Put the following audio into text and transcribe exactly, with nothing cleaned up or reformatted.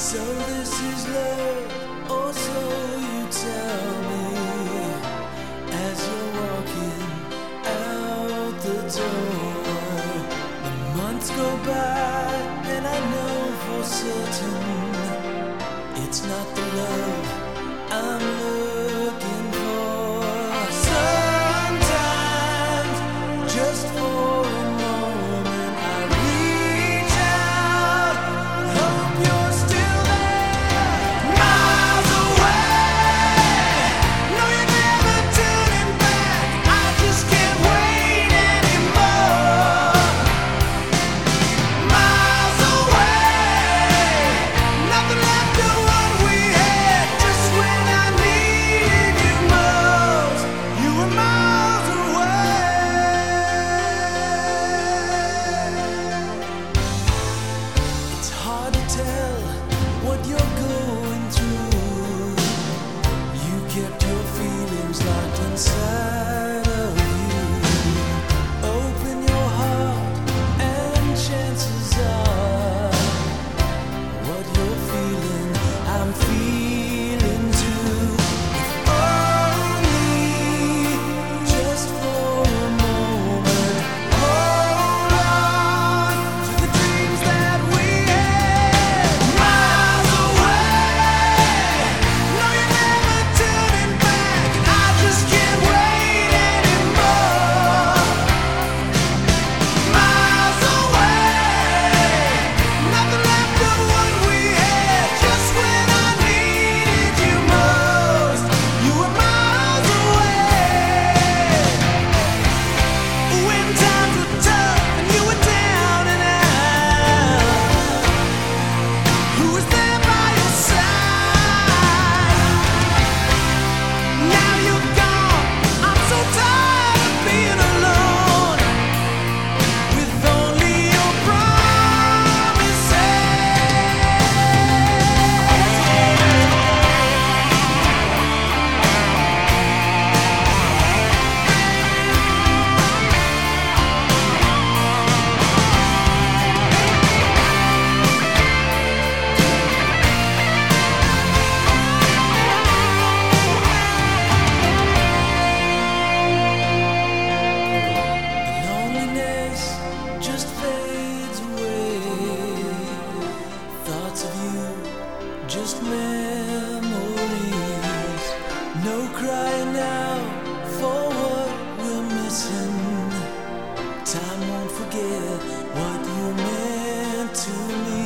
So this is love, or so you tell me, as you're walking out the door. The months go by and I know for certain it's not the love I'm looking for. Sometimes, just for a moment, I reach out, hope you're still there, miles away. No, you're never turning back. I just can't wait anymore. Miles away, nothing left of what we had. Just when I needed you most, you were miles away. It's hard to tell what you're going through. You kept your feelings locked inside of you. Open your heart and chances are what you're feeling, I'm feeling too. Only just for a moment, hold on to the dreams that we had. Miles away, no, you're never turning back. I just can't wait anymore. Miles away, nothing left of what we had. Just when I needed you most, you were miles away. When times were tough and you were down and out, who was there by your side? Now you're gone, I'm so tired of being alone, with only your promises. Loneliness just fades away. Thoughts of you, just memories. No crying out for what we're missing. Time won't forget what you meant to me.